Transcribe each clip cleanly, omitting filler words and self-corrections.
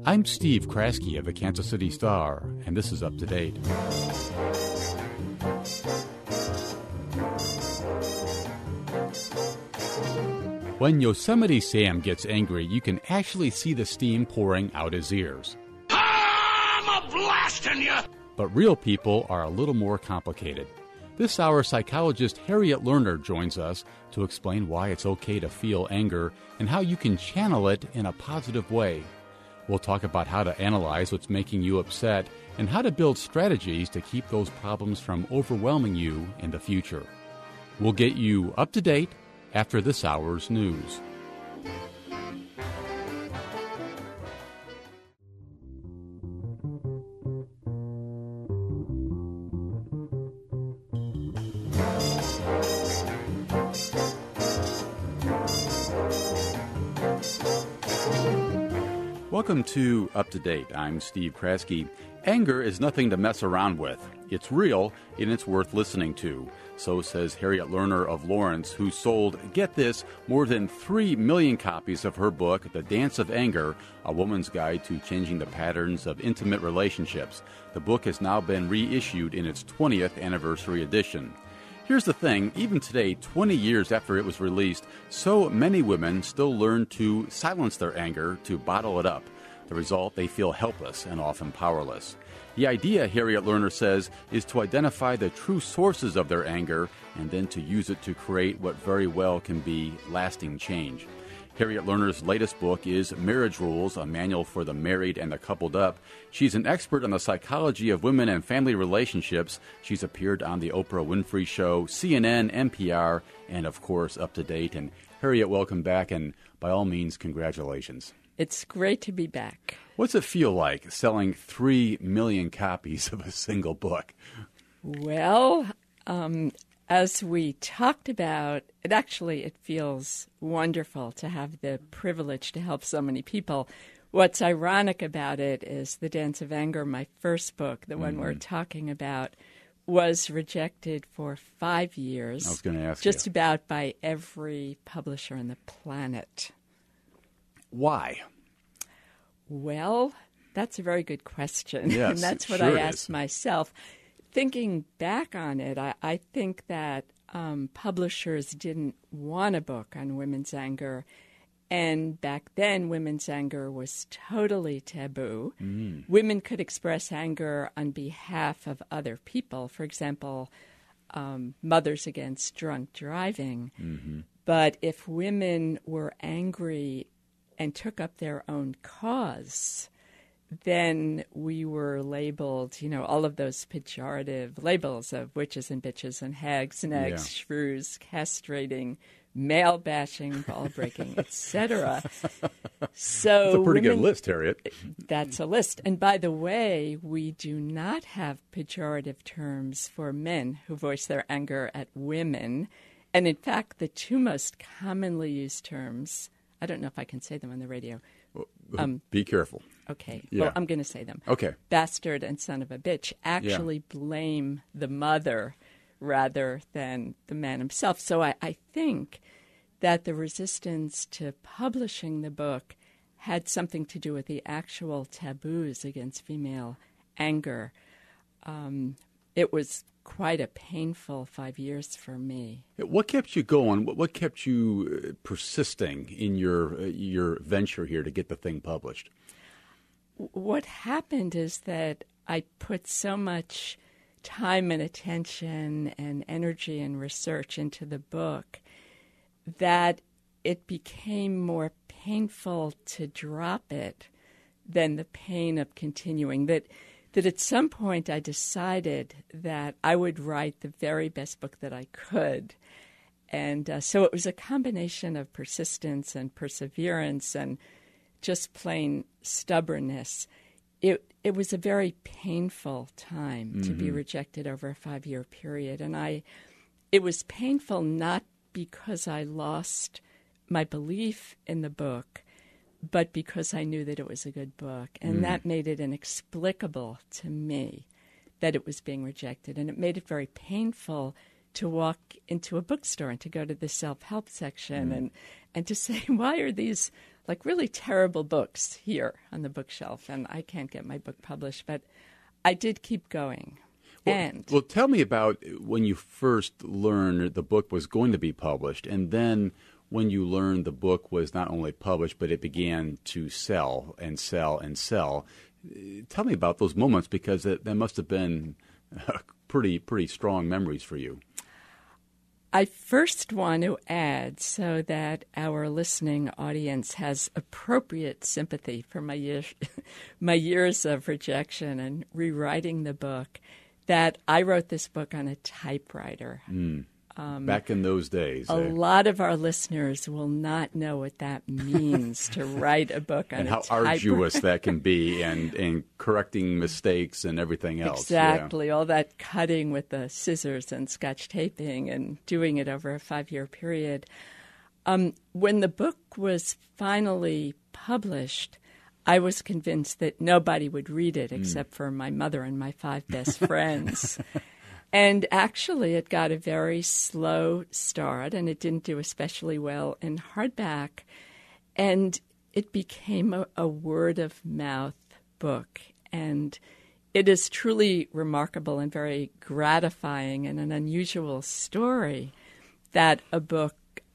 I'm Steve Kraske of the Kansas City Star, and this is Up to Date. When Yosemite Sam gets angry, you can actually see the steam pouring out his ears. I'm a-blasting you! But real people are a little more complicated. This hour, psychologist Harriet Lerner joins us to explain why it's okay to feel anger and how you can channel it in a positive way. We'll talk about how to analyze what's making you upset and how to build strategies to keep those problems from overwhelming you in the future. We'll get you up to date after this hour's news. Welcome to Up to Date. I'm Steve Kraske. Anger is nothing to mess around with. It's real and it's worth listening to. So says Harriet Lerner of Lawrence, who sold, get this, more than 3 million copies of her book, The Dance of Anger, A Woman's Guide to Changing the Patterns of Intimate Relationships. The book has now been reissued in its 20th anniversary edition. Here's the thing, even today, 20 years after it was released, so many women still learn to silence their anger, to bottle it up. The result, they feel helpless and often powerless. The idea, Harriet Lerner says, is to identify the true sources of their anger and then to use it to create what very well can be lasting change. Harriet Lerner's latest book is Marriage Rules, a manual for the married and the coupled up. She's an expert on the psychology of women and family relationships. She's appeared on the Oprah Winfrey Show, CNN, NPR, and, of course, Up to Date. And Harriet, welcome back, and by all means, congratulations. It's great to be back. What's it feel like selling 3 million copies of a single book? Well, as we talked about, it feels wonderful to have the privilege to help so many people. What's ironic about it is The Dance of Anger, my first book, the one we're talking about, was rejected for 5 years. I was going to ask just about by every publisher on the planet. Why? Well, that's a very good question. Yes, and that's what sure I asked myself. Thinking back on it, I think that publishers didn't want a book on women's anger. And back then, women's anger was totally taboo. Women could express anger on behalf of other people. For example, Mothers Against Drunk Driving. But if women were angry and took up their own cause, then we were labeled, all of those pejorative labels of witches and bitches and hags, nags, shrews, castrating, male bashing, ball breaking, etc. So that's a pretty good list, Harriet. That's a list. And by the way, we do not have pejorative terms for men who voice their anger at women. And in fact, the two most commonly used terms, I don't know if I can say them on the radio. Be careful. Okay. Yeah. Well, I'm going to say them. Okay. Bastard and son of a bitch actually blame the mother rather than the man himself. So I think that the resistance to publishing the book had something to do with the actual taboos against female anger. It was quite a painful 5 years for me. What kept you going? What kept you persisting in your venture here to get the thing published? What happened is that I put so much time and attention and energy and research into the book that it became more painful to drop it than the pain of continuing. That at some point I decided that I would write the very best book that I could. And so it was a combination of persistence and perseverance and just plain stubbornness. It was a very painful time to be rejected over a 5-year period. And it was painful not because I lost my belief in the book, but because I knew that it was a good book. And that made it inexplicable to me that it was being rejected. And it made it very painful to walk into a bookstore and to go to the self-help section and to say, why are these like really terrible books here on the bookshelf, and I can't get my book published, but I did keep going. Well, tell me about when you first learned the book was going to be published, and then when you learned the book was not only published, but it began to sell and sell and sell. Tell me about those moments, because that must have been pretty strong memories for you. I first want to add, so that our listening audience has appropriate sympathy for my years of rejection and rewriting the book, that I wrote this book on a typewriter. Back in those days. A lot of our listeners will not know what that means to write a book on and a how typewriter. arduous that can be, and correcting mistakes and everything else. Exactly. All that cutting with the scissors and Scotch taping and doing it over a 5-year period. When the book was finally published, I was convinced that nobody would read it except for my mother and my 5 best friends. And actually, it got a very slow start, and it didn't do especially well in hardback. And it became a word-of-mouth book. And it is truly remarkable and very gratifying and an unusual story that a book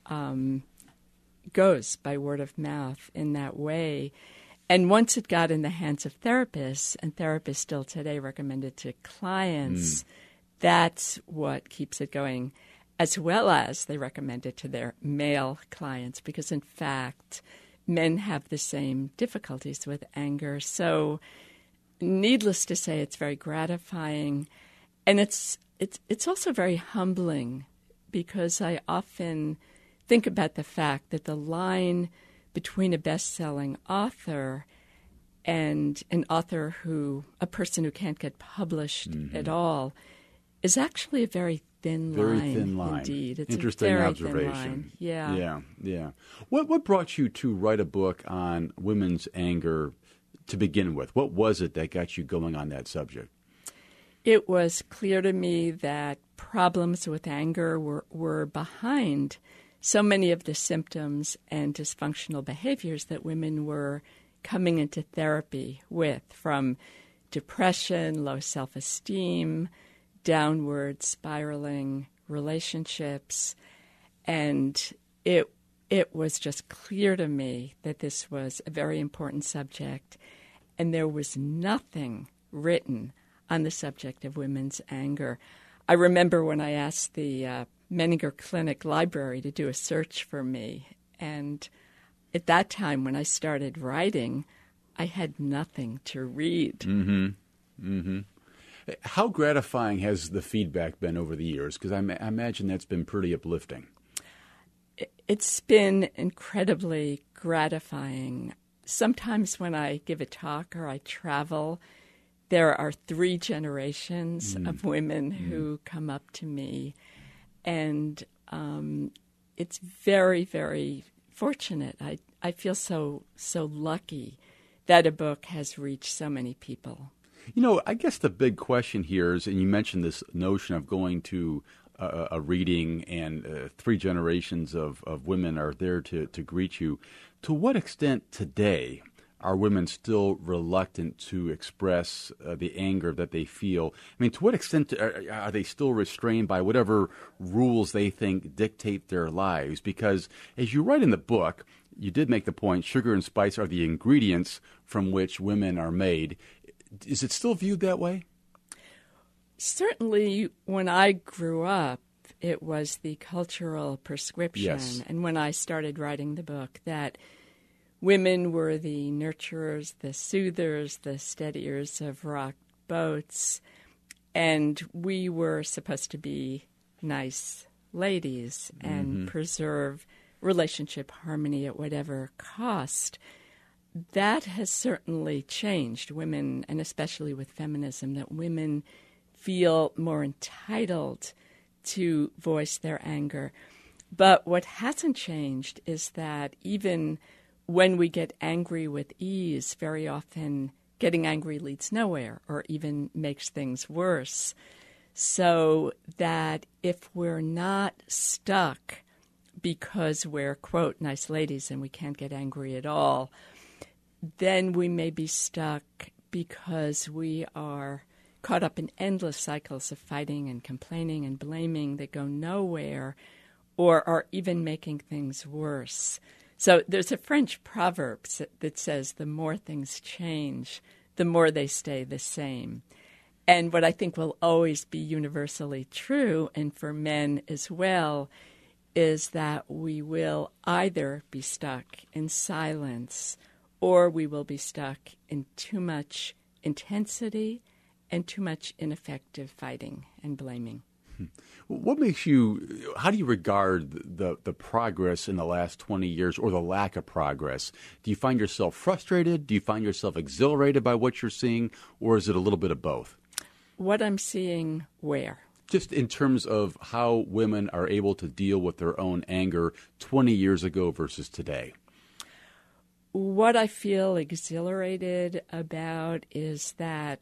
goes by word of mouth in that way. And once it got in the hands of therapists, and therapists still today recommend it to clients, that's what keeps it going, as well as they recommend it to their male clients, because in fact, men have the same difficulties with anger. So needless to say, it's very gratifying. And it's also very humbling, because I often think about the fact that the line between a best-selling author and a person who can't get published at all, is actually a very thin line. Indeed. It's Interesting a very observation. Thin line. Yeah. What brought you to write a book on women's anger to begin with? What was it that got you going on that subject? It was clear to me that problems with anger were behind so many of the symptoms and dysfunctional behaviors that women were coming into therapy with, from depression, low self-esteem, downward spiraling relationships. And it was just clear to me that this was a very important subject, and there was nothing written on the subject of women's anger. I remember when I asked the Menninger Clinic Library to do a search for me, and at that time when I started writing, I had nothing to read. How gratifying has the feedback been over the years? Because I imagine that's been pretty uplifting. It's been incredibly gratifying. Sometimes when I give a talk or I travel, there are 3 generations of women who come up to me. And it's very, very fortunate. I feel so lucky that a book has reached so many people. You know, I guess the big question here is, and you mentioned this notion of going to a reading, and 3 generations of women are there to greet you. To what extent today are women still reluctant to express the anger that they feel? I mean, to what extent are they still restrained by whatever rules they think dictate their lives? Because as you write in the book, you did make the point, sugar and spice are the ingredients from which women are made. Is it still viewed that way? Certainly, when I grew up, it was the cultural prescription. Yes. And when I started writing the book, that women were the nurturers, the soothers, the steadiers of rock boats, and we were supposed to be nice ladies and preserve relationship harmony at whatever cost. That has certainly changed. Women, and especially with feminism, that women feel more entitled to voice their anger. But what hasn't changed is that even when we get angry with ease, very often getting angry leads nowhere or even makes things worse. So that if we're not stuck because we're, quote, nice ladies and we can't get angry at all, then we may be stuck because we are caught up in endless cycles of fighting and complaining and blaming that go nowhere or are even making things worse. So there's a French proverb that says the more things change, the more they stay the same. And what I think will always be universally true, and for men as well, is that we will either be stuck in silence or we will be stuck in too much intensity and too much ineffective fighting and blaming. What makes you, how do you regard the progress in the last 20 years or the lack of progress? Do you find yourself frustrated? Do you find yourself exhilarated by what you're seeing? Or is it a little bit of both? What I'm seeing where? Just in terms of how women are able to deal with their own anger 20 years ago versus today. What I feel exhilarated about is that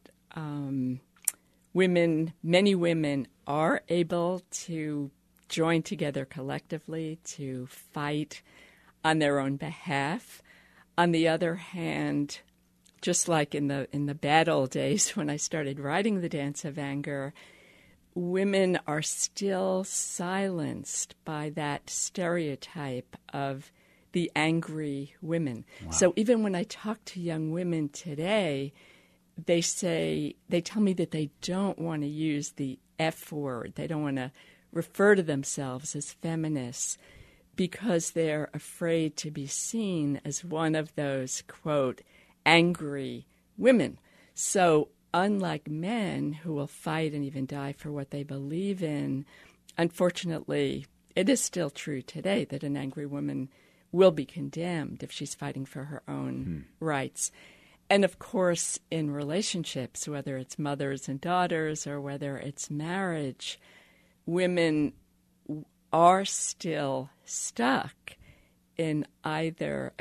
many women are able to join together collectively to fight on their own behalf. On the other hand, just like in the bad old days when I started writing The Dance of Anger, women are still silenced by that stereotype of the angry women. Wow. So even when I talk to young women today, they tell me that they don't want to use the F word. They don't want to refer to themselves as feminists because they're afraid to be seen as one of those, quote, angry women. So unlike men who will fight and even die for what they believe in, unfortunately, it is still true today that an angry woman will be condemned if she's fighting for her own rights. And of course, in relationships, whether it's mothers and daughters or whether it's marriage, women are still stuck in either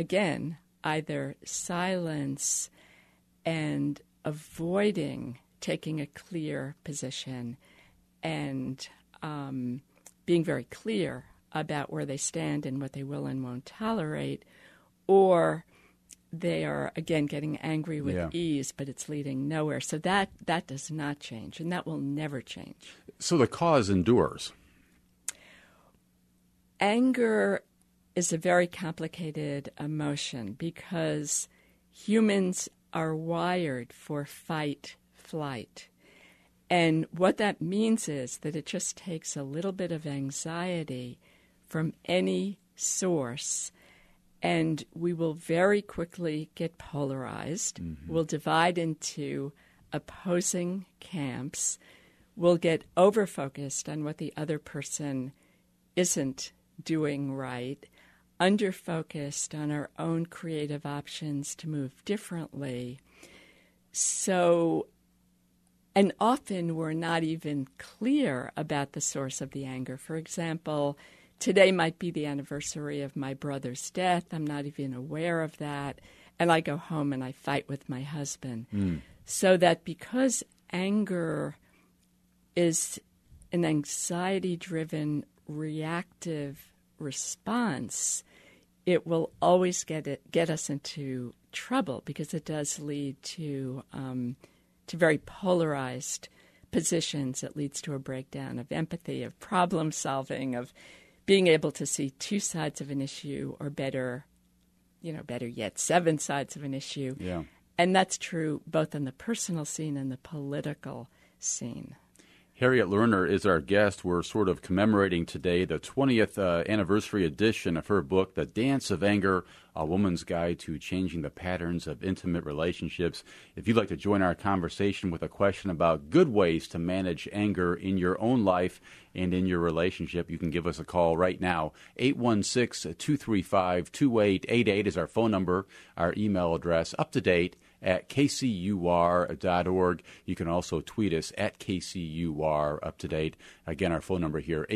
silence and avoiding taking a clear position and being very clear about where they stand and what they will and won't tolerate, or they are, again, getting angry with ease, but it's leading nowhere. So that does not change, and that will never change. So the cause endures. Anger is a very complicated emotion because humans are wired for fight, flight. And what that means is that it just takes a little bit of anxiety from any source, and we will very quickly get polarized. Mm-hmm. We'll divide into opposing camps. We'll get over-focused on what the other person isn't doing right, under-focused on our own creative options to move differently. So, and often we're not even clear about the source of the anger. For example, today might be the anniversary of my brother's death. I'm not even aware of that. And I go home and I fight with my husband. So that because anger is an anxiety-driven, reactive response, it will always get us into trouble because it does lead to very polarized positions. It leads to a breakdown of empathy, of problem solving, of being able to see two sides of an issue, or better yet, 7 sides of an issue. Yeah. And that's true both on the personal scene and the political scene. Harriet Lerner is our guest. We're sort of commemorating today the 20th anniversary edition of her book, The Dance of Anger, A Woman's Guide to Changing the Patterns of Intimate Relationships. If you'd like to join our conversation with a question about good ways to manage anger in your own life and in your relationship, you can give us a call right now. 816-235-2888 is our phone number. Our email address, up to date, at kcur.org. You can also tweet us at KCUR up to date. Again, our phone number here,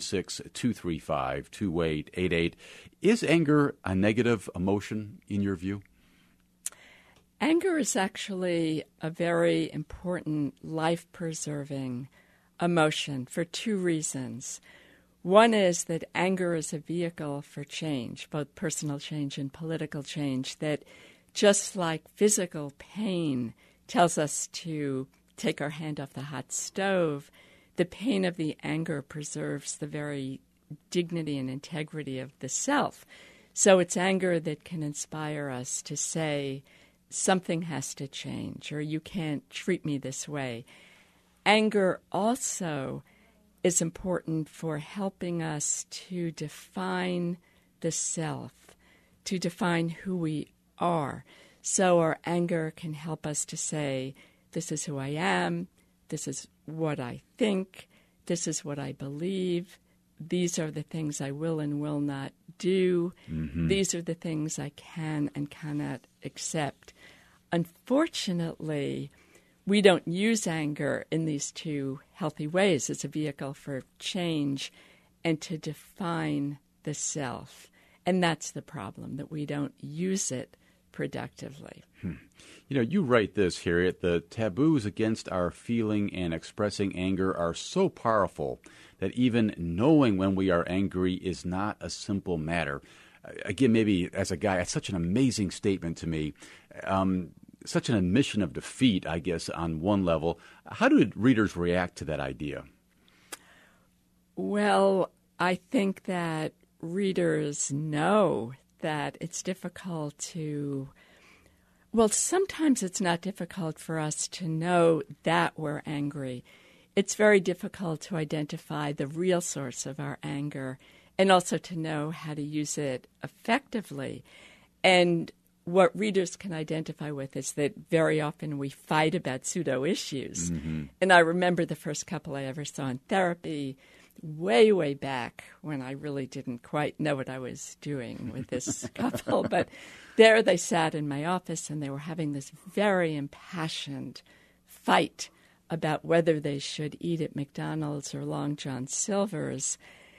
816-235-2888. Is anger a negative emotion in your view? Anger is actually a very important life-preserving emotion for 2 reasons. One is that anger is a vehicle for change, both personal change and political change, that just like physical pain tells us to take our hand off the hot stove, the pain of the anger preserves the very dignity and integrity of the self. So it's anger that can inspire us to say, something has to change, or you can't treat me this way. Anger also is important for helping us to define the self, to define who we are. So our anger can help us to say, this is who I am, this is what I think, this is what I believe, these are the things I will and will not do, these are the things I can and cannot accept. Unfortunately, we don't use anger in these two healthy ways as a vehicle for change and to define the self. And that's the problem, that we don't use it productively. You know, you write this, Harriet, the taboos against our feeling and expressing anger are so powerful that even knowing when we are angry is not a simple matter. Again, maybe as a guy, that's such an amazing statement to me. Such an admission of defeat, I guess, on one level. How do readers react to that idea? Well, I think that readers know that it's difficult to... Well, sometimes it's not difficult for us to know that we're angry. It's very difficult to identify the real source of our anger and also to know how to use it effectively. And what readers can identify with is that very often we fight about pseudo-issues. And I remember the first couple I ever saw in therapy way, way back when I really didn't quite know what I was doing with this couple. But there they sat in my office and they were having this very impassioned fight about whether they should eat at McDonald's or Long John Silver's.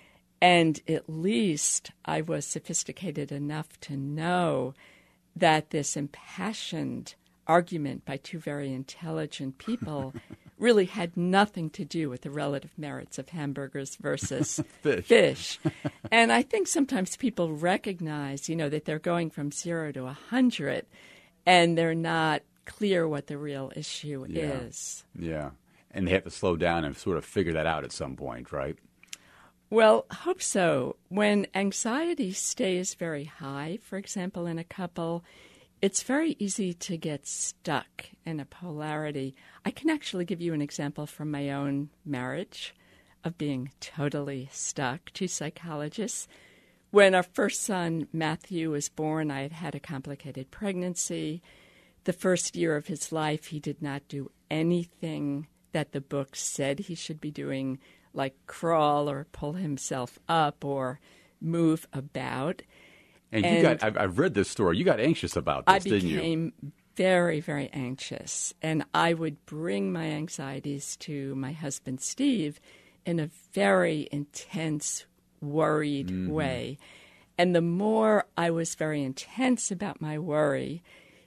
And at least I was sophisticated enough to know that this impassioned argument by two very intelligent people really had nothing to do with the relative merits of hamburgers versus fish. And I think sometimes people recognize, that they're going from 0 to 100 and they're not clear what the real issue is. Yeah. And they have to slow down and sort of figure that out at some point, right? Well, hope so. When anxiety stays very high, for example, in a couple, it's very easy to get stuck in a polarity. I can actually give you an example from my own marriage of being totally stuck. Two psychologists. When our first son, Matthew, was born, I had had a complicated pregnancy. The first year of his life, he did not do anything that the book said he should be doing, like crawl or pull himself up or move about. And you got, I've read this story, you got anxious about this, didn't you? I became very, very anxious. And I would bring my anxieties to my husband, Steve, in a very intense, worried way. And the more I was very intense about my worry,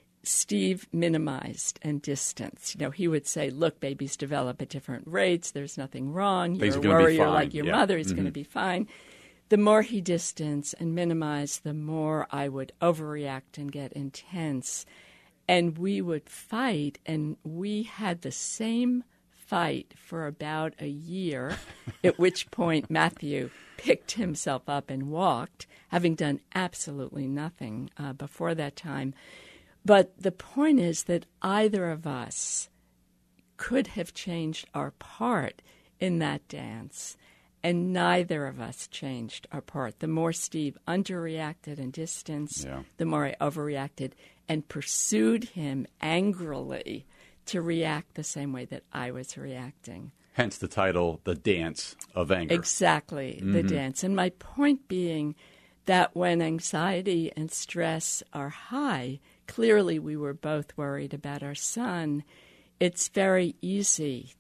Steve minimized and distanced. He would say, look, babies develop at different rates. There's nothing wrong. You're a worrier like your mother. He's going to be fine. The more he distanced and minimized, the more I would overreact and get intense. And we would fight, and we had the same fight for about a year, at which point Matthew picked himself up and walked, having done absolutely nothing before that time. But the point is that either of us could have changed our part in that dance, and neither of us changed our part. The more Steve underreacted and distanced, the more I overreacted and pursued him angrily to react the same way that I was reacting. Hence the title, The Dance of Anger. Exactly, the dance. And my point being that when anxiety and stress are high, clearly we were both worried about our son. It's very easy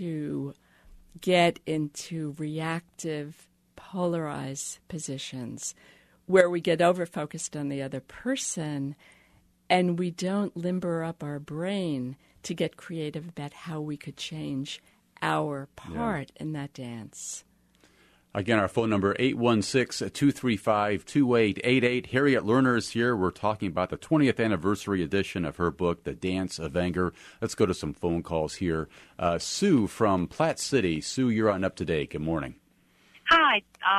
to get into reactive, polarized positions where we get over-focused on the other person and we don't limber up our brain to get creative about how we could change our part in that dance. Again, our phone number, 816-235-2888. Harriet Lerner is here. We're talking about the 20th anniversary edition of her book, The Dance of Anger. Let's go to some phone calls here. Sue from Platte City. Sue, you're on Up to Date. Good morning. Hi,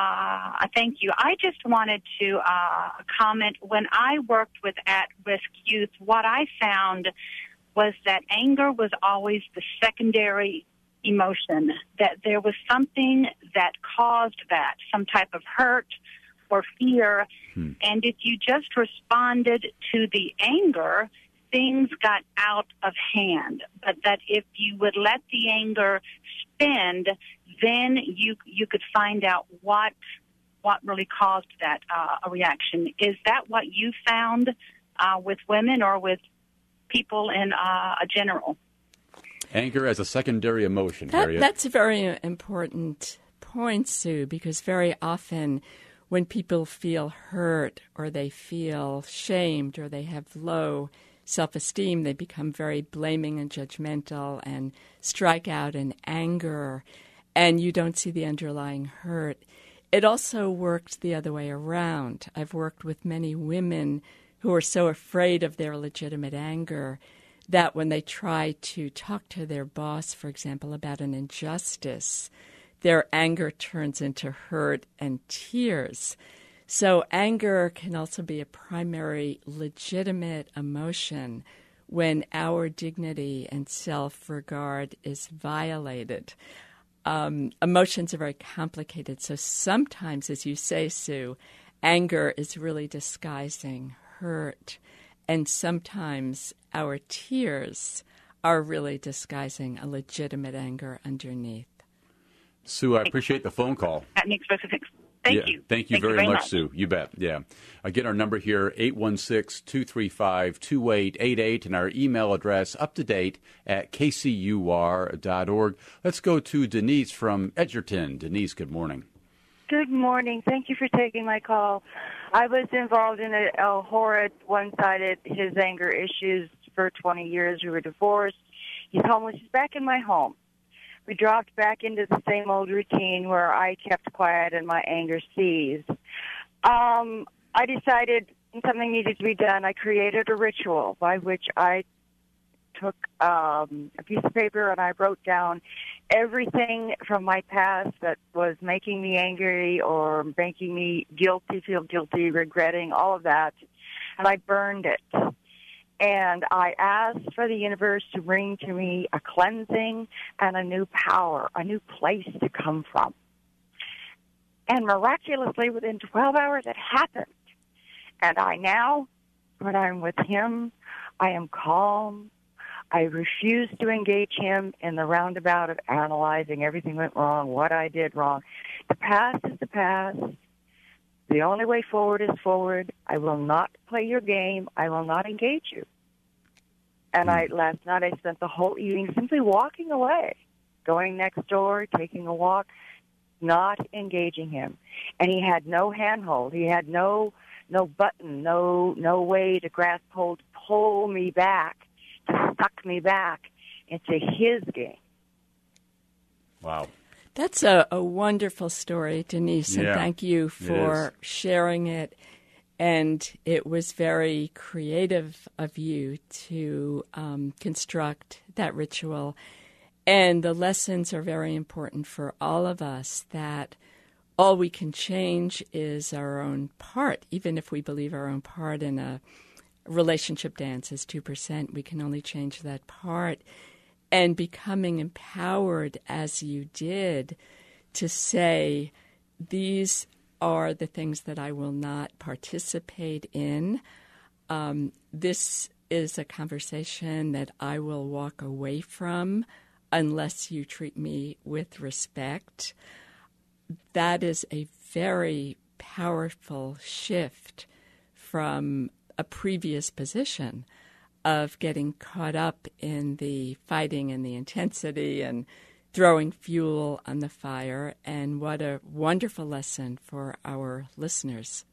thank you. I just wanted to comment. When I worked with at-risk youth, what I found was that anger was always the secondary emotion, that there was something that caused that, some type of hurt or fear. And if you just responded to the anger, things got out of hand. But that if you would let the anger spin, then you could find out what really caused that reaction. Is that what you found with women or with people in general? Anger as a secondary emotion, Harriet. That's a very important point, Sue, because very often when people feel hurt or they feel shamed or they have low self-esteem, they become very blaming and judgmental and strike out in anger, and you don't see the underlying hurt. It also works the other way around. I've worked with many women who are so afraid of their legitimate anger that when they try to talk to their boss, for example, about an injustice, their anger turns into hurt and tears. So anger can also be a primary legitimate emotion when our dignity and self-regard is violated. Emotions are very complicated. So sometimes, as you say, Sue, anger is really disguising hurt. And sometimes our tears are really disguising a legitimate anger underneath. Sue, I appreciate the phone call. That makes perfect sense. Thank you. Thank you very much, Sue. You bet. Yeah. Again, our number here, 816-235-2888, and our email address, uptodate@kcur.org. Let's go to Denise from Edgerton. Denise, good morning. Good morning. Thank you for taking my call. I was involved in a horrid, one-sided, his anger issues for 20 years. We were divorced. He's homeless. He's back in my home. We dropped back into the same old routine where I kept quiet and my anger seized. I decided something needed to be done. I created a ritual by which I took a piece of paper and I wrote down everything from my past that was making me angry or making me feel guilty, regretting, all of that. And I burned it. And I asked for the universe to bring to me a cleansing and a new power, a new place to come from. And miraculously, within 12 hours, it happened. And I now, when I'm with him, I am calm. I refuse to engage him in the roundabout of analyzing everything went wrong, what I did wrong. The past is the past. The only way forward is forward. I will not play your game. I will not engage you. And last night I spent the whole evening simply walking away, going next door, taking a walk, not engaging him. And he had no handhold. He had no button, no way to grasp hold, to pull me back, to suck me back into his game. Wow. That's a wonderful story, Denise, and thank you for sharing it. And it was very creative of you to construct that ritual. And the lessons are very important for all of us, that all we can change is our own part. Even if we believe our own part in a relationship dance is 2%, we can only change that part. And becoming empowered, as you did, to say, these are the things that I will not participate in. This is a conversation that I will walk away from unless you treat me with respect. That is a very powerful shift from a previous position of getting caught up in the fighting and the intensity and throwing fuel on the fire. And what a wonderful lesson for our listeners.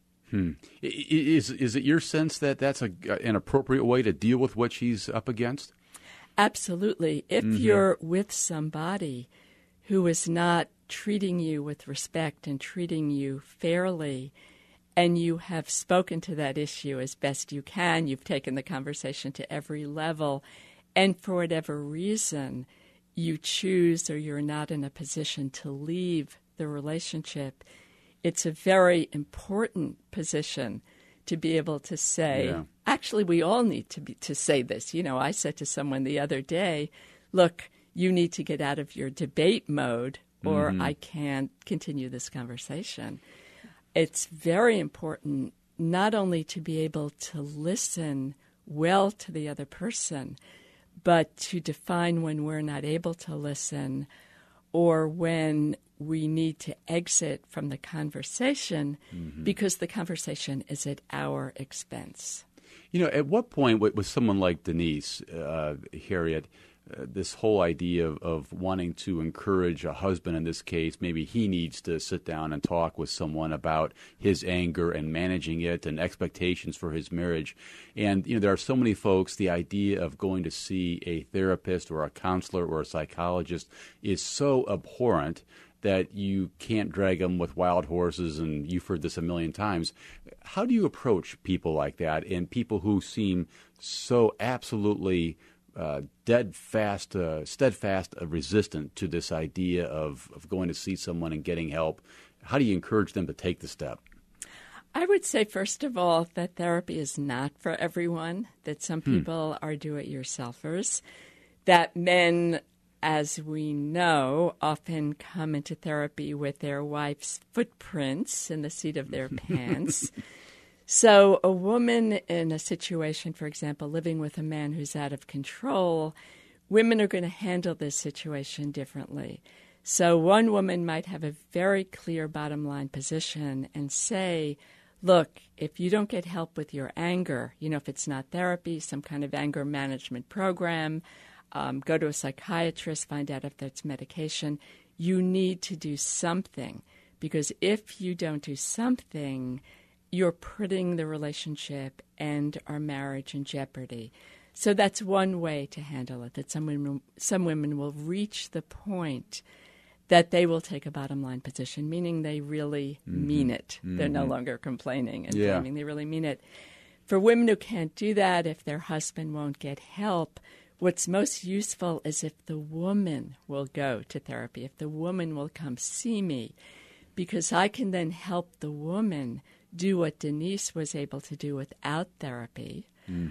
Is it your sense that that's an appropriate way to deal with what she's up against? Absolutely. If you're with somebody who is not treating you with respect and treating you fairly, and you have spoken to that issue as best you can, you've taken the conversation to every level, and for whatever reason you choose or you're not in a position to leave the relationship, it's a very important position to be able to say, actually, we all need to say this. You know, I said to someone the other day, look, you need to get out of your debate mode or I can't continue this conversation. It's very important not only to be able to listen well to the other person, but to define when we're not able to listen or when we need to exit from the conversation because the conversation is at our expense. You know, at what point with someone like Denise, Harriet, this whole idea of wanting to encourage a husband in this case, maybe he needs to sit down and talk with someone about his anger and managing it and expectations for his marriage. And, you know, there are so many folks, the idea of going to see a therapist or a counselor or a psychologist is so abhorrent that you can't drag them with wild horses, and you've heard this a million times. How do you approach people like that and people who seem so absolutely steadfast, resistant to this idea of going to see someone and getting help? How do you encourage them to take the step? I would say, first of all, that therapy is not for everyone, that some people are do-it-yourselfers, that men, as we know, often come into therapy with their wife's footprints in the seat of their pants. So a woman in a situation, for example, living with a man who's out of control, women are going to handle this situation differently. So one woman might have a very clear bottom line position and say, look, if you don't get help with your anger, you know, if it's not therapy, some kind of anger management program, go to a psychiatrist, find out if that's medication. You need to do something, because if you don't do something, you're putting the relationship and our marriage in jeopardy. So that's one way to handle it, that some women will reach the point that they will take a bottom line position, meaning they really mean it. They're no longer complaining and blaming. They really mean it. For women who can't do that, if their husband won't get help, what's most useful is if the woman will go to therapy, if the woman will come see me, because I can then help the woman do what Denise was able to do without therapy,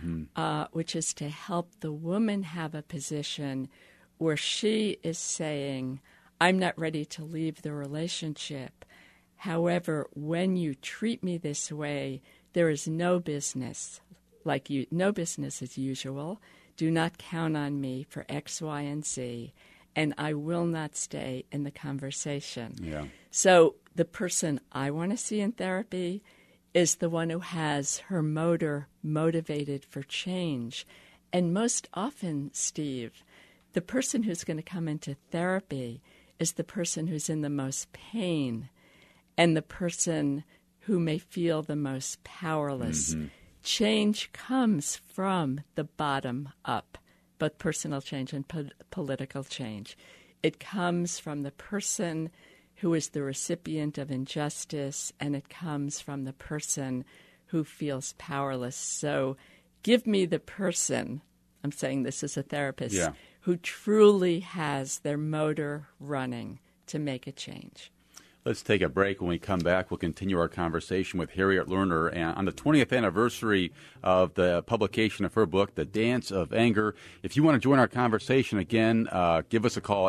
which is to help the woman have a position where she is saying, I'm not ready to leave the relationship. However, when you treat me this way, there is no business as usual. Do not count on me for X, Y, and Z, and I will not stay in the conversation. Yeah. So the person I want to see in therapy is the one who has her motor motivated for change. And most often, Steve, the person who's going to come into therapy is the person who's in the most pain and the person who may feel the most powerless. Change comes from the bottom up, both personal change and political change. It comes from the person who is the recipient of injustice, and it comes from the person who feels powerless. So give me the person, I'm saying this as a therapist, who truly has their motor running to make a change. Let's take a break. When we come back, we'll continue our conversation with Harriet Lerner on the 20th anniversary of the publication of her book, The Dance of Anger. If you want to join our conversation again, give us a call,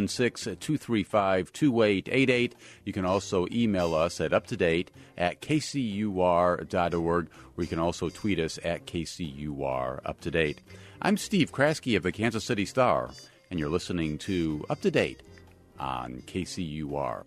816-235-2888. You can also email us at uptodate@kcur.org, or you can also tweet us at KCUR-UpToDate. I'm Steve Kraske of the Kansas City Star, and you're listening to Up to Date on KCUR.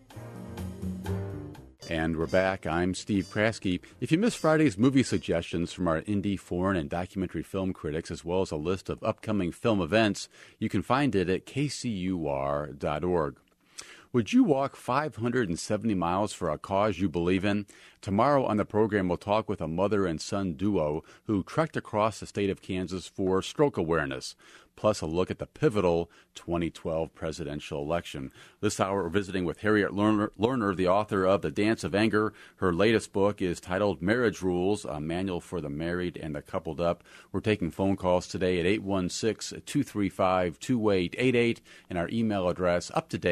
And we're back. I'm Steve Kraske. If you missed Friday's movie suggestions from our indie, foreign, and documentary film critics, as well as a list of upcoming film events, you can find it at kcur.org. Would you walk 570 miles for a cause you believe in? Tomorrow on the program, we'll talk with a mother and son duo who trekked across the state of Kansas for stroke awareness. plus a look at the pivotal 2012 presidential election. This hour, we're visiting with Harriet Lerner, the author of The Dance of Anger. Her latest book is titled Marriage Rules, a manual for the married and the coupled up. We're taking phone calls today at 816-235-2888, and our email address,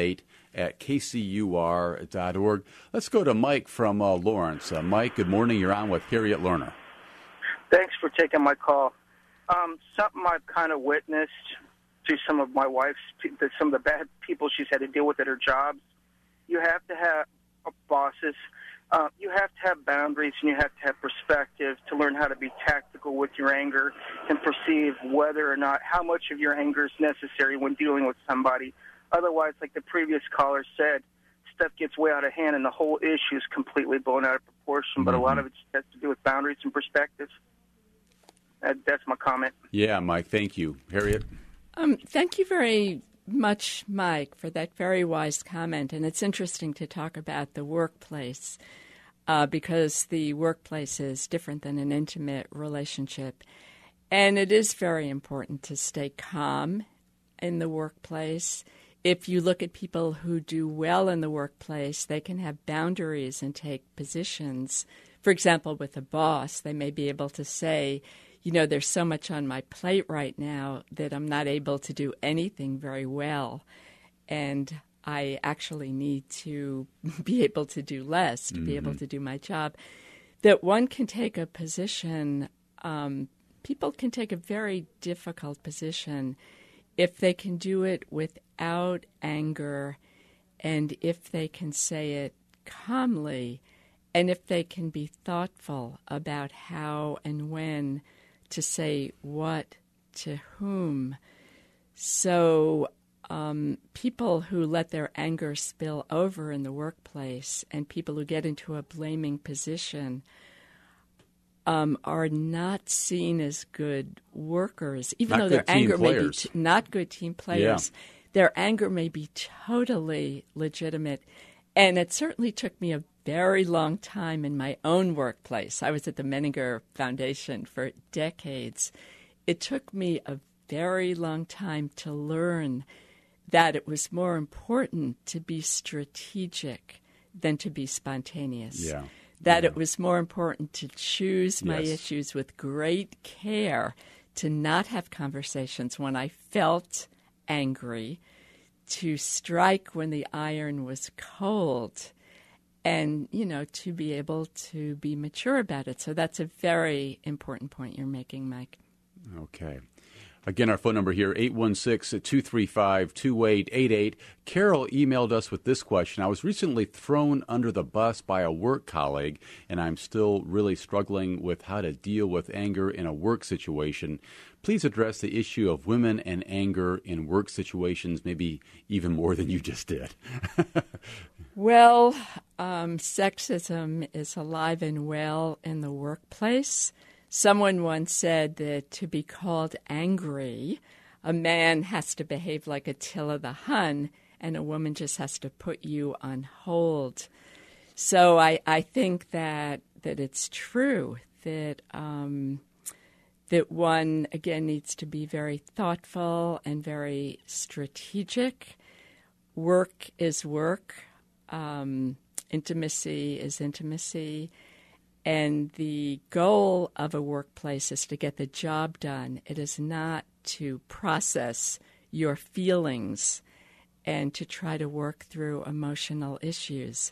uptodate@kcur.org. Let's go to Mike from Lawrence. Mike, good morning. You're on with Harriet Lerner. Thanks for taking my call. Something I've kind of witnessed through some of my wife's, some of the bad people she's had to deal with at her jobs. You have to have bosses. You have to have boundaries, and you have to have perspective to learn how to be tactical with your anger and perceive whether or not how much of your anger is necessary when dealing with somebody. Otherwise, like the previous caller said, stuff gets way out of hand and the whole issue is completely blown out of proportion. But a lot of it has to do with boundaries and perspective. That's my comment. Yeah, Mike, thank you. Harriet? Thank you very much, Mike, for that very wise comment. And it's interesting to talk about the workplace because the workplace is different than an intimate relationship. And it is very important to stay calm in the workplace. If you look at people who do well in the workplace, they can have boundaries and take positions. For example, with a boss, they may be able to say, you know, there's so much on my plate right now that I'm not able to do anything very well. And I actually need to be able to do less to be able to do my job. That one can take a position, people can take a very difficult position if they can do it without anger and if they can say it calmly and if they can be thoughtful about how and when to say what to whom. So people who let their anger spill over in the workplace and people who get into a blaming position are not seen as good workers, even though their anger may be not good team players. Yeah. Their anger may be totally legitimate. And it certainly took me a very long time in my own workplace. I was at the Menninger Foundation for decades. It took me a very long time to learn that it was more important to be strategic than to be spontaneous. Yeah. That it was more important to choose my issues with great care, to not have conversations when I felt angry, to strike when the iron was cold, and, you know, to be able to be mature about it. So that's a very important point you're making, Mike. Okay. Again, our phone number here, 816-235-2888. Carol emailed us with this question. I was recently thrown under the bus by a work colleague, and I'm still really struggling with how to deal with anger in a work situation. Please address the issue of women and anger in work situations, maybe even more than you just did. Well, sexism is alive and well in the workplace. Someone once said that to be called angry, a man has to behave like Attila the Hun, and a woman just has to put you on hold. So I think that it's true that that one, again, needs to be very thoughtful and very strategic. Work is work. Intimacy is intimacy. And the goal of a workplace is to get the job done. It is not to process your feelings and to try to work through emotional issues.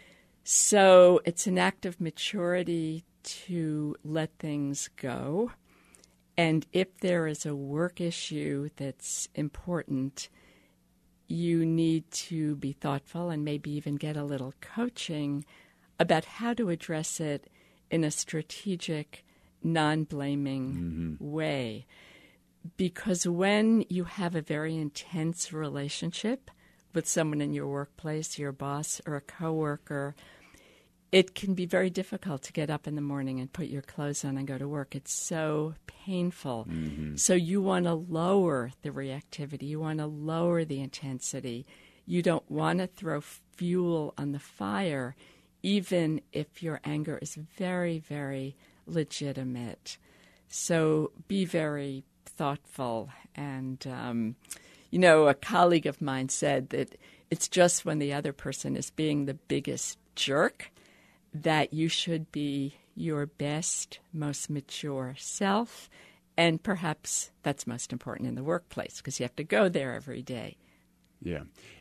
So it's an act of maturity to let things go. And if there is a work issue that's important, you need to be thoughtful and maybe even get a little coaching about how to address it in a strategic, non-blaming way. Because when you have a very intense relationship with someone in your workplace, your boss or a coworker, it can be very difficult to get up in the morning and put your clothes on and go to work. It's so painful. So you want to lower the reactivity. You want to lower the intensity. You don't want to throw fuel on the fire, even if your anger is very, very legitimate. So be very thoughtful. And, a colleague of mine said that it's just when the other person is being the biggest jerk that you should be your best, most mature self. And perhaps that's most important in the workplace because you have to go there every day. Yeah.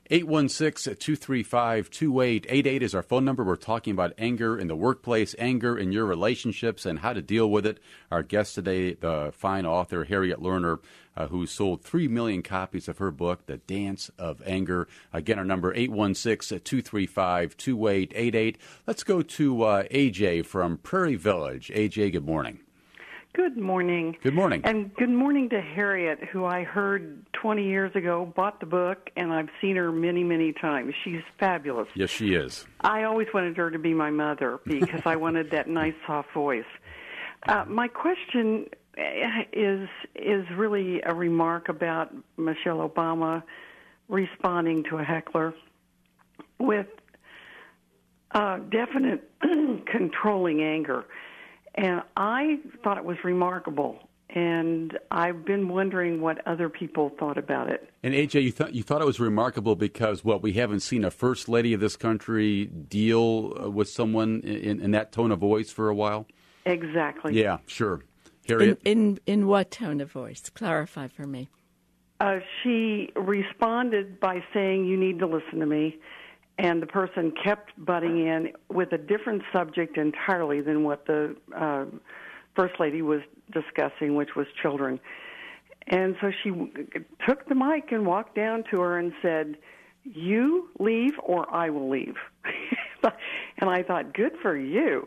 816-235-2888 is our phone number. We're talking about anger in the workplace, anger in your relationships, and how to deal with it. Our guest today, the fine author Harriet Lerner, who sold 3 million copies of her book, The Dance of Anger. Again, our number, 816-235-2888. Let's go to AJ from Prairie Village. AJ, good morning. Good morning. Good morning. And good morning to Harriet, who I heard 20 years ago, bought the book, and I've seen her many, many times. She's fabulous. Yes, she is. I always wanted her to be my mother because I wanted that nice, soft voice. My question is really a remark about Michelle Obama responding to a heckler with definite controlling anger. And I thought it was remarkable, and I've been wondering what other people thought about it. And AJ, you thought it was remarkable because, we haven't seen a first lady of this country deal with someone in that tone of voice for a while? Exactly. Yeah, sure. Harriet? In what tone of voice? Clarify for me. She responded by saying, "You need to listen to me." And the person kept butting in with a different subject entirely than what the First Lady was discussing, which was children. And so she took the mic and walked down to her and said, "You leave or I will leave." And I thought, good for you.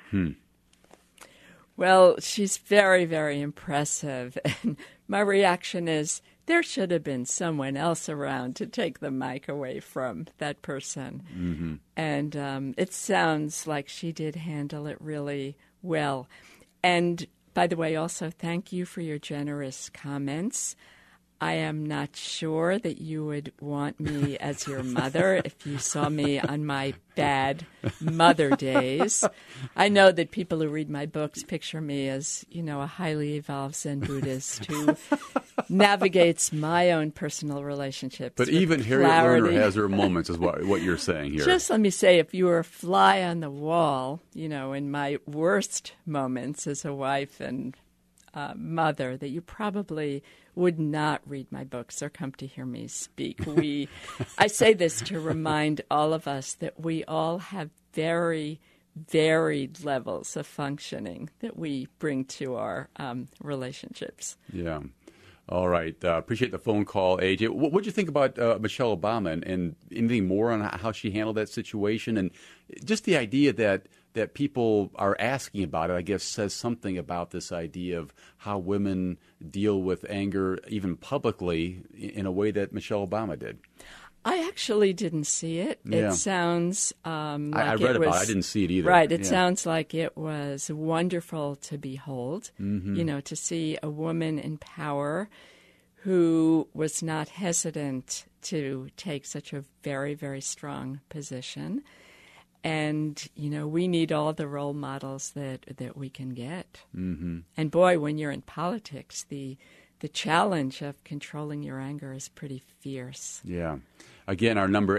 Well, she's very, very impressive. And my reaction is, there should have been someone else around to take the mic away from that person. Mm-hmm. And it sounds like she did handle it really well. And by the way, also, thank you for your generous comments. I am not sure that you would want me as your mother if you saw me on my bad mother days. I know that people who read my books picture me as, a highly evolved Zen Buddhist who navigates my own personal relationships. But even Harriet Lerner has her moments, is what you're saying here. Just let me say, if you were a fly on the wall, in my worst moments as a wife and mother, that you probably would not read my books or come to hear me speak. I say this to remind all of us that we all have very varied levels of functioning that we bring to our relationships. Yeah. All right. Appreciate the phone call, AJ. What did you think about Michelle Obama and anything more on how she handled that situation? And just the idea that people are asking about it, I guess, says something about this idea of how women deal with anger, even publicly, in a way that Michelle Obama did. I actually didn't see it. Yeah. It sounds like I read about it. I didn't see it either. Right. It sounds like it was wonderful to behold, to see a woman in power who was not hesitant to take such a very, very strong position. And, we need all the role models that we can get. Mm-hmm. And boy, when you're in politics, the challenge of controlling your anger is pretty fierce. Yeah. Again, our number,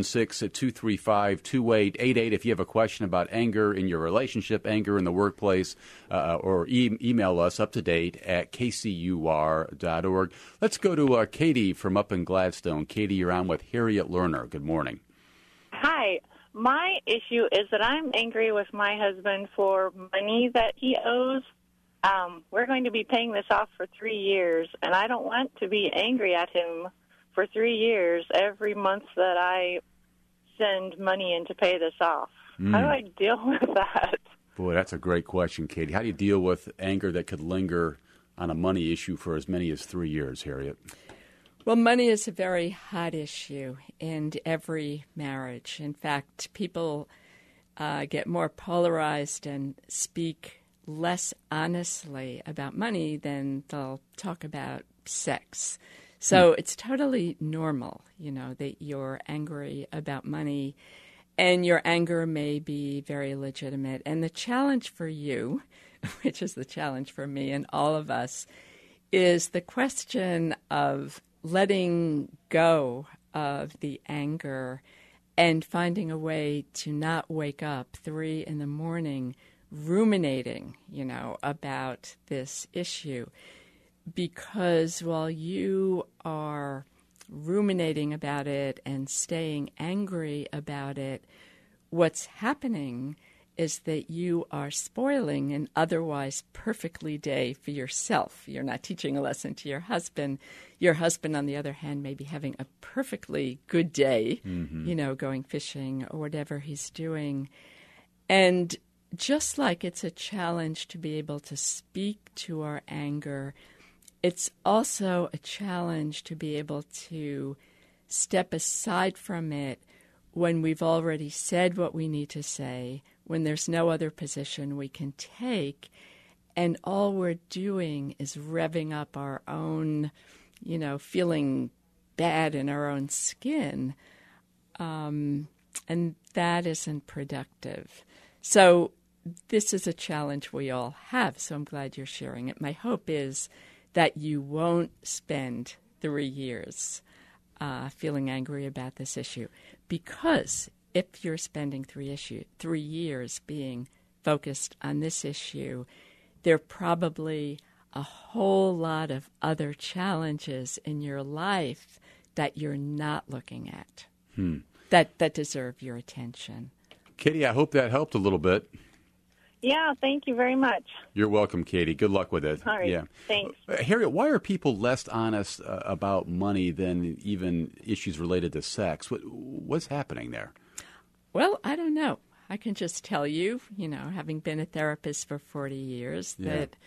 816-235-2888. If you have a question about anger in your relationship, anger in the workplace, or email us up-to-date at kcur.org. Let's go to Katie from up in Gladstone. Katie, you're on with Harriet Lerner. Good morning. Hi. My issue is that I'm angry with my husband for money that he owes. We're going to be paying this off for 3 years, and I don't want to be angry at him for 3 years every month that I send money in to pay this off. How do I deal with that? Boy, that's a great question, Katie. How do you deal with anger that could linger on a money issue for as many as 3 years, Harriet? Well, money is a very hot issue in every marriage. In fact, people get more polarized and speak less honestly about money than they'll talk about sex. So it's totally normal, that you're angry about money, and your anger may be very legitimate. And the challenge for you, which is the challenge for me and all of us, is the question of letting go of the anger and finding a way to not wake up 3 a.m. ruminating, about this issue. Because while you are ruminating about it and staying angry about it, what's happening is that you are spoiling an otherwise perfectly day for yourself. You're not teaching a lesson to your husband. Your husband, on the other hand, may be having a perfectly good day, going fishing or whatever he's doing. And just like it's a challenge to be able to speak to our anger, it's also a challenge to be able to step aside from it when we've already said what we need to say, when there's no other position we can take, and all we're doing is revving up our own, feeling bad in our own skin, and that isn't productive. So this is a challenge we all have, so I'm glad you're sharing it. My hope is that you won't spend 3 years feeling angry about this issue, because if you're spending 3 years being focused on this issue, there are probably a whole lot of other challenges in your life that you're not looking at that deserve your attention. Katie, I hope that helped a little bit. Yeah, thank you very much. You're welcome, Katie. Good luck with it. All right, yeah. Thanks. Harriet, why are people less honest about money than even issues related to sex? What's happening there? Well, I don't know. I can just tell you, having been a therapist for 40 years,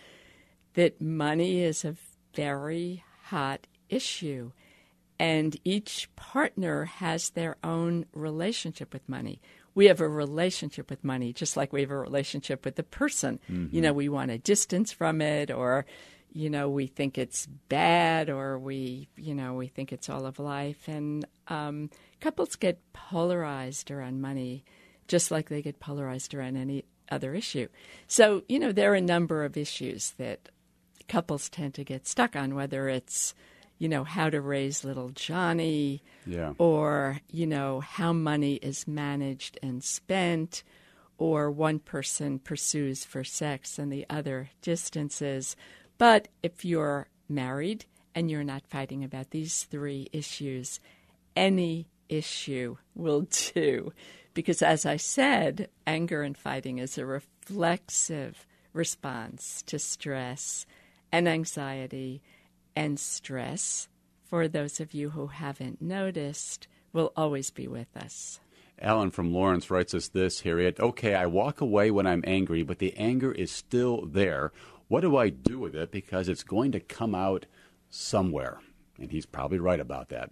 that money is a very hot issue. And each partner has their own relationship with money. We have a relationship with money, just like we have a relationship with the person. Mm-hmm. We want a distance from it, or, we think it's bad, or we think it's all of life. And couples get polarized around money, just like they get polarized around any other issue. So, there are a number of issues that couples tend to get stuck on, whether it's how to raise little Johnny, or, how money is managed and spent, or one person pursues for sex and the other distances. But if you're married and you're not fighting about these 3 issues, any issue will do. Because as I said, anger and fighting is a reflexive response to stress and anxiety. And stress, for those of you who haven't noticed, will always be with us. Alan from Lawrence writes us this, Harriet. Okay, I walk away when I'm angry, but the anger is still there. What do I do with it? Because it's going to come out somewhere. And he's probably right about that.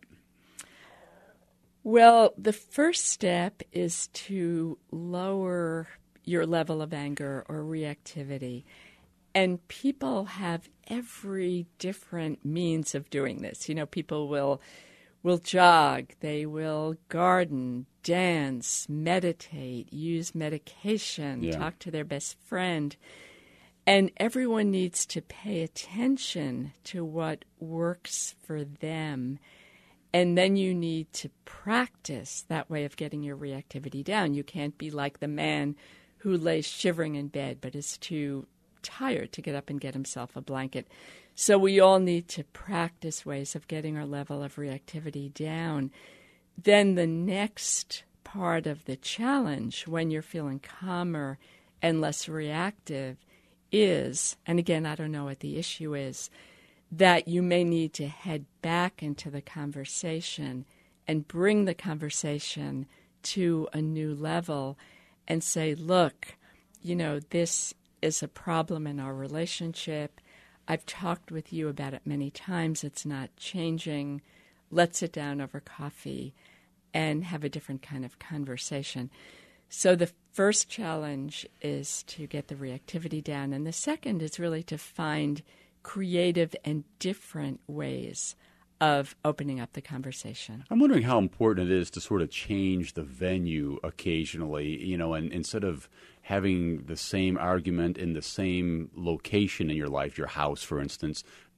Well, the first step is to lower your level of anger or reactivity. And people have every different means of doing this. People will jog, they will garden, dance, meditate, use medication, talk to their best friend. And everyone needs to pay attention to what works for them. And then you need to practice that way of getting your reactivity down. You can't be like the man who lays shivering in bed but is too tired to get up and get himself a blanket. So we all need to practice ways of getting our level of reactivity down. Then the next part of the challenge, when you're feeling calmer and less reactive, is, and again, I don't know what the issue is, that you may need to head back into the conversation and bring the conversation to a new level and say, look, this is a problem in our relationship. I've talked with you about it many times. It's not changing. Let's sit down over coffee and have a different kind of conversation. So the first challenge is to get the reactivity down. And the second is really to find creative and different ways of opening up the conversation. I'm wondering how important it is to sort of change the venue occasionally, and instead of having the same argument in the same location in your life, your house, for instance,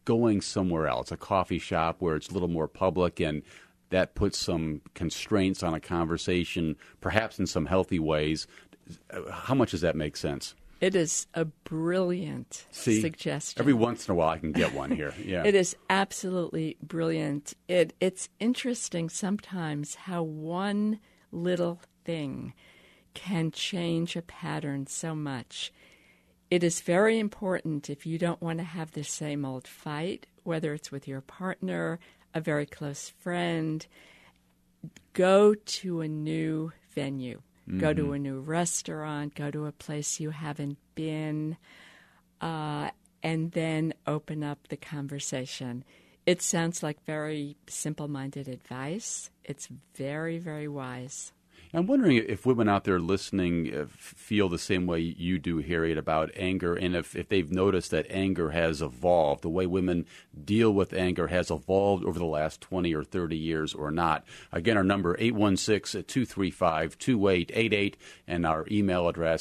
going somewhere else, a coffee shop where it's a little more public, and that puts some constraints on a conversation, perhaps in some healthy ways. How much does that make sense? It is a brilliant suggestion. Every once in a while I can get one here. Yeah. It is absolutely brilliant. It's interesting sometimes how one little thing can change a pattern so much. It is very important, if you don't want to have the same old fight, whether it's with your partner, a very close friend, go to a new venue. Go to a new restaurant, go to a place you haven't been, and then open up the conversation. It sounds like very simple-minded advice. It's very, very wise. I'm wondering if women out there listening feel the same way you do, Harriet, about anger, and if they've noticed that anger has evolved, the way women deal with anger has evolved over the last 20 or 30 years or not. Again, our number, 816-235-2888, and our email address,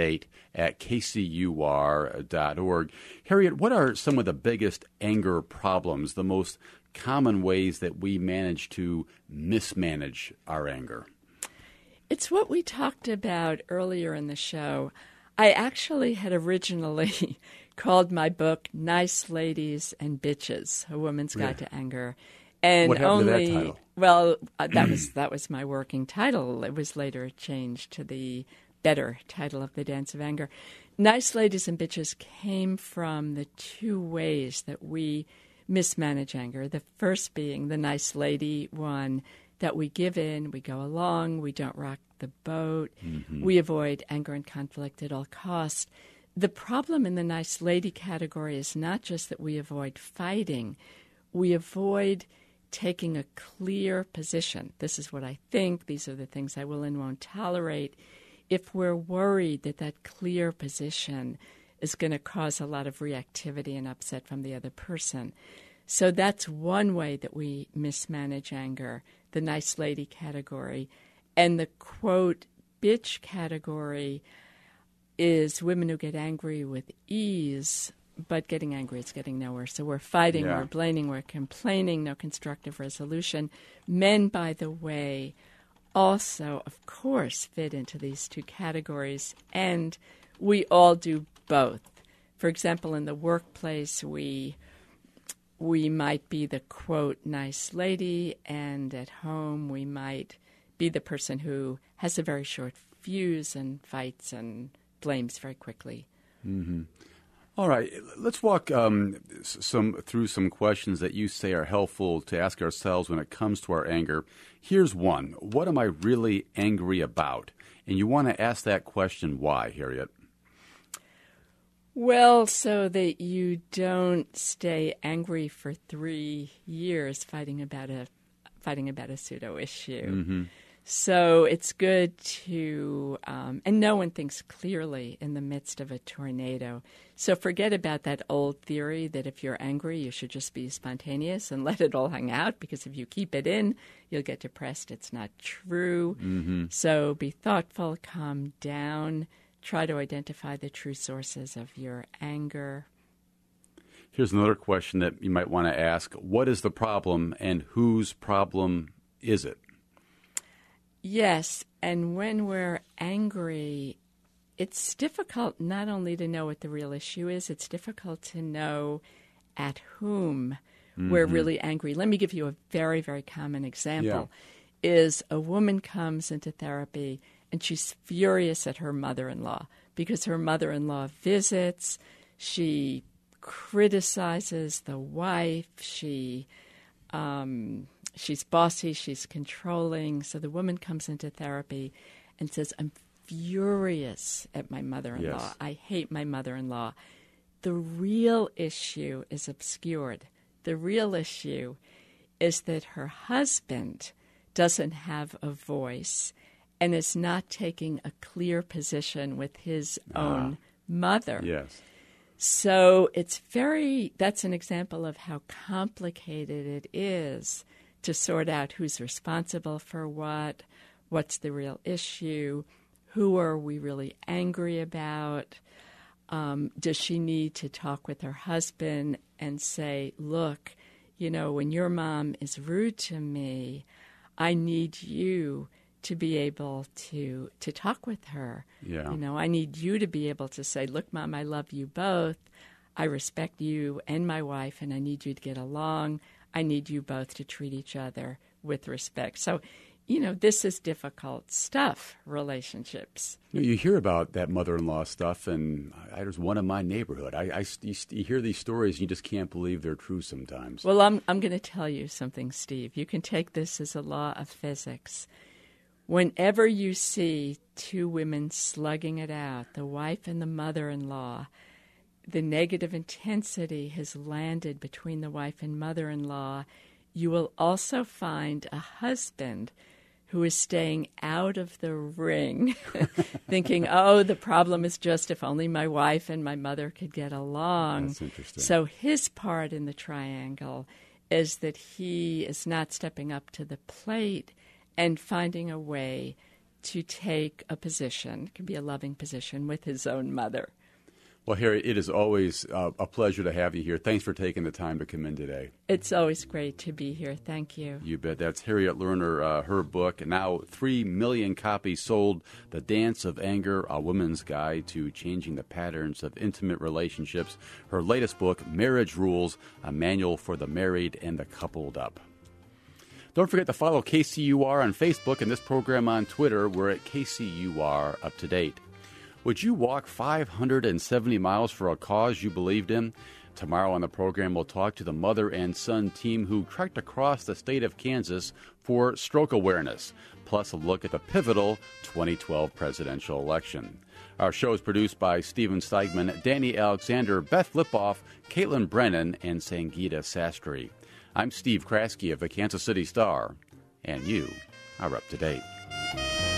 uptodate@kcur.org. Harriet, what are some of the biggest anger problems, the most common ways that we manage to mismanage our anger? It's what we talked about earlier in the show. I actually had originally called my book Nice Ladies and Bitches, A Woman's Guide to Anger. And what happened to that title? Well, that was my working title. It was later changed to the better title of The Dance of Anger. Nice Ladies and Bitches came from the two ways that we mismanage anger. The first being the nice lady one, that we give in, we go along, we don't rock the boat, we avoid anger and conflict at all costs. The problem in the nice lady category is not just that we avoid fighting, we avoid taking a clear position. This is what I think, these are the things I will and won't tolerate. If we're worried that that clear position is going to cause a lot of reactivity and upset from the other person. So that's one way that we mismanage anger, the nice lady category. And the, quote, bitch category is women who get angry with ease, but getting angry is getting nowhere. So we're fighting, we're blaming, we're complaining, no constructive resolution. Men, by the way, also, of course, fit into these two categories, and we all do both. For example, in the workplace, we might be the, quote, nice lady, and at home we might be the person who has a very short fuse and fights and blames very quickly. Mm-hmm. All right, let's walk through some questions that you say are helpful to ask ourselves when it comes to our anger. Here's one. What am I really angry about? And you want to ask that question why, Harriet? Well, so that you don't stay angry for 3 years fighting about a pseudo issue. Mm-hmm. So it's good to, and no one thinks clearly in the midst of a tornado. So forget about that old theory that if you're angry, you should just be spontaneous and let it all hang out, because if you keep it in, you'll get depressed. It's not true. Mm-hmm. So be thoughtful, calm down, try to identify the true sources of your anger. Here's another question that you might want to ask. What is the problem and whose problem is it? Yes, and when we're angry, it's difficult not only to know what the real issue is, it's difficult to know at whom we're really angry. Let me give you a very, very common example. Is a woman comes into therapy and she's furious at her mother-in-law because her mother-in-law visits, she criticizes the wife, she's bossy, she's controlling. So the woman comes into therapy and says, I'm furious at my mother-in-law. Yes. I hate my mother-in-law. The real issue is obscured. The real issue is that her husband doesn't have a voice and is not taking a clear position with his own mother. Yes. So that's an example of how complicated it is to sort out who's responsible for what's the real issue, who are we really angry about, does she need to talk with her husband and say, look, when your mom is rude to me, I need you to be able to talk with her. Yeah. I need you to be able to say, look, Mom, I love you both. I respect you and my wife, and I need you to get along. I need you both to treat each other with respect. So, this is difficult stuff, relationships. You hear about that mother-in-law stuff, and there's one in my neighborhood. You hear these stories, and you just can't believe they're true sometimes. Well, I'm going to tell you something, Steve. You can take this as a law of physics. Whenever you see two women slugging it out, the wife and the mother-in-law, the negative intensity has landed between the wife and mother-in-law. You will also find a husband who is staying out of the ring, thinking, the problem is just if only my wife and my mother could get along. That's interesting. So his part in the triangle is that he is not stepping up to the plate and finding a way to take a position, it can be a loving position, with his own mother. Well, Harriet, it is always a pleasure to have you here. Thanks for taking the time to come in today. It's always great to be here. Thank you. You bet. That's Harriet Lerner, her book, now 3 million copies sold, The Dance of Anger, A Woman's Guide to Changing the Patterns of Intimate Relationships. Her latest book, Marriage Rules, a manual for the married and the coupled up. Don't forget to follow KCUR on Facebook and this program on Twitter. We're at KCUR Up to Date. Would you walk 570 miles for a cause you believed in? Tomorrow on the program, we'll talk to the mother and son team who trekked across the state of Kansas for stroke awareness, plus a look at the pivotal 2012 presidential election. Our show is produced by Steven Steigman, Danny Alexander, Beth Lipoff, Caitlin Brennan, and Sangeeta Sastry. I'm Steve Kraske of the Kansas City Star, and you are up to date.